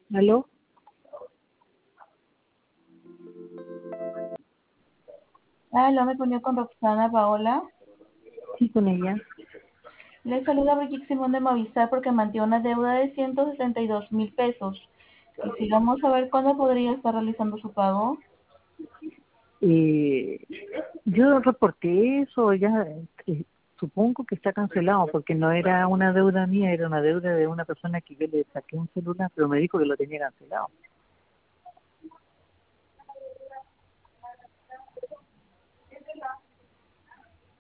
¿Aló? Aló, me comunico con Roxana Paola. Sí, con ella. Le saluda Brigitte Simón de Movistar porque mantiene una deuda de 172.000 pesos. Quisiéramos saber cuándo podría estar realizando su pago. Eh, yo reporté eso, ya supongo que está cancelado porque no era una deuda mía, era una deuda de una persona que yo le saqué un celular, pero me dijo que lo tenía cancelado.